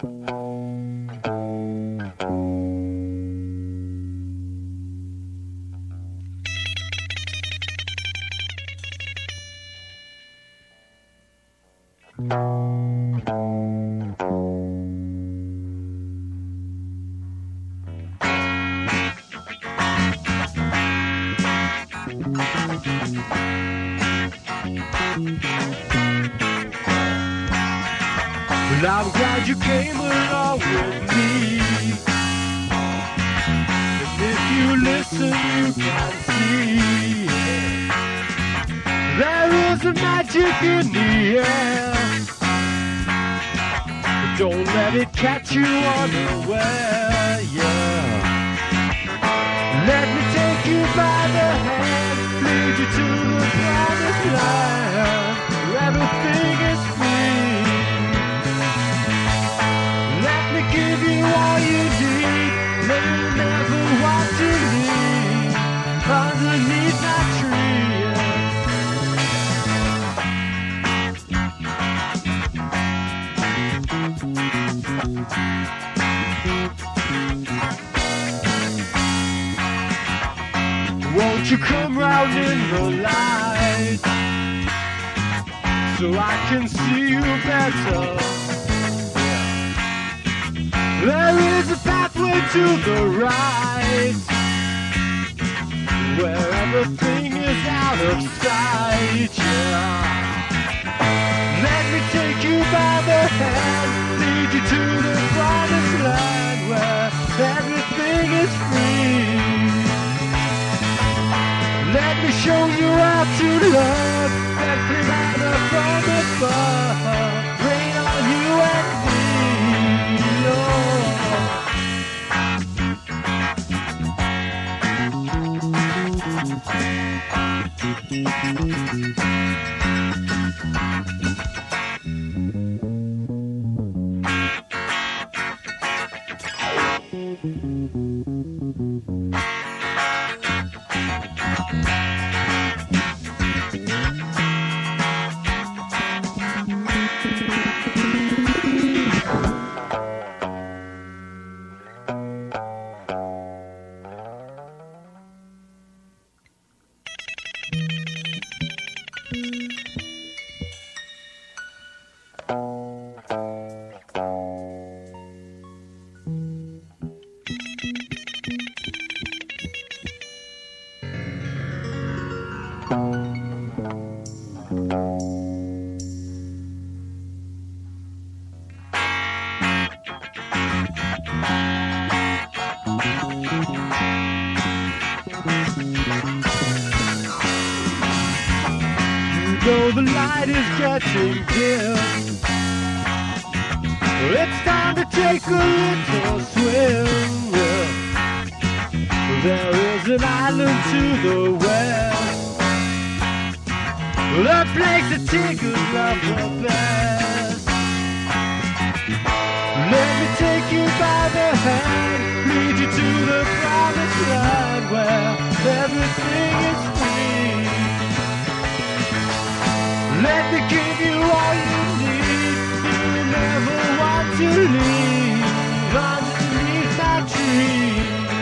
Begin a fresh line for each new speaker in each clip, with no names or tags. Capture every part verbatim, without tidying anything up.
Well, I'm glad you came along with me. And if you listen, you can see there is a magic in the air. But don't let it catch you unaware, yeah. Let me take you by the hand, lead you to the promised land, where everything is free. Let me give you all you need, let you never want to leave, underneath my tree, yeah. Won't you come round in the light, so I can see you better? There is a pathway to the right, where everything is out of sight, yeah. Let me take you by the hand, lead you to the promised land, where everything is free. Let me show you how to love, gently manna from above, rain on you and me, Lord. Though the light is getting dim, it's time to take a little swim. There is an island to the west, a place that tigers love the best. Let me take you by the hand, lead you to the promised land, where everything is free. Let me give you all you need, you never want to leave, underneath my tree.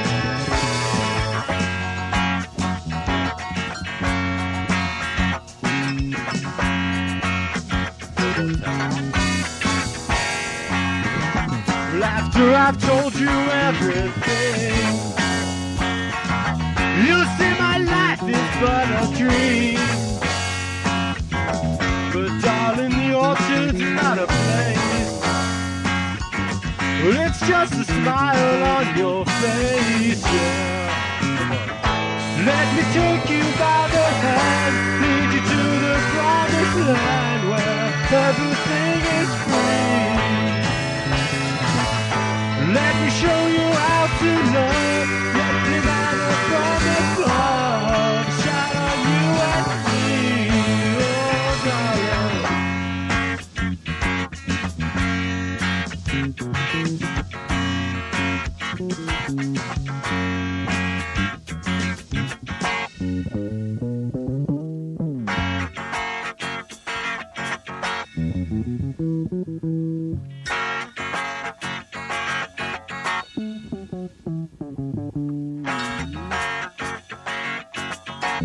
Well, after I've told you everything, you'll see my life is but a dream. But darling, the orchard's not a place, well, it's just a smile on your face, yeah. Let me take you by the hand, lead you to the promised land, where everything is free. Let me show you how to love, let me manna from above, shine on you and me, oh darling.
Mm-hmm.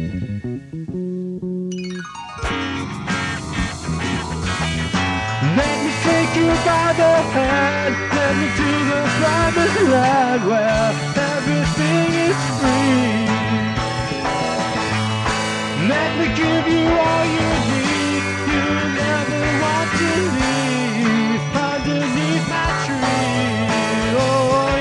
Let me take you by the hand, let me to the promised land where everything is free. Let me give you all you need, you'll never want to leave underneath my tree. Oh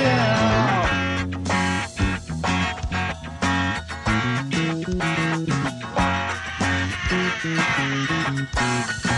yeah.